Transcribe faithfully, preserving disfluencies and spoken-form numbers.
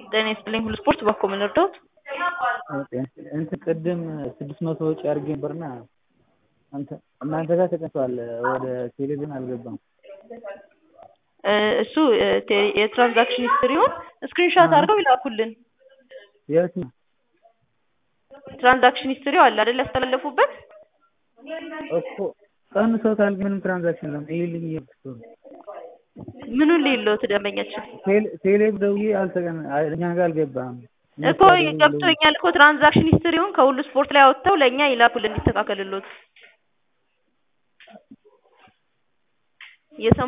ጤና ይስጥልኝ ሁሉ ስፖርት በኮ ምን ልርዳዎት? ኦኬ እንትን ቅድም ስድስት መቶ ወጪ አድርጌ ነበርና አንተ እናንተ ጋር ተቀምጧል ወደ ቴሌ ግን አልገባም። እሱ የትራንዛክሽን ሂስትሪውን ስክሪንሾት አድርገው ይላኩልን። የት ነው? ትራንዛክሽን ሂስትሪው አለ አይደል ያስተላለፉበት? እኮ ቀንሶታል ምንም ትራንዛክሽን የለም። ይኸውልኝ እየብስቶ ምኑን ሌሎት ደንበኛችን ቴሌ ደውዬ አልተገና እኛ ጋር አልገባም እኮ ገብቶኛል እኮ ትራንዛክሽን ሂስትሪውን ከሁሉ ስፖርት ላይ አውጥተው ለኛ ይላኩልን እንዲስተካከልልዎት።